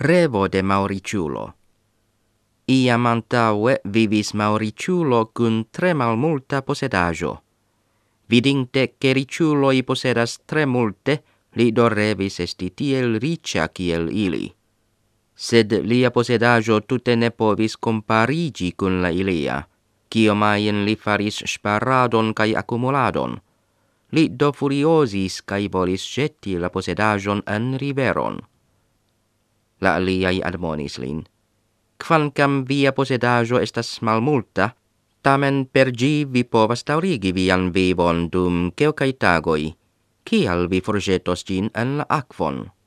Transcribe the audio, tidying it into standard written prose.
Revo de Mauriciulo. Iam antaue vivis Mauriciulo cun tre malmulta posedajo. Vidinte che riciuloi posedas tre multe, li revis esti tiel ricia kiel ili. Sed lia posedajo tute ne povis comparigi cun la ilia, cio li faris sparadon cae accumuladon. Li furiosis cae volis jeti la posedajon en riveron. La aliai admonis lin. Quancam via posedajo estas malmulta, tamen per gi vi povas daurigi vian vivon dum quelcae tagoi, cial vi forgetos gin en la aquon.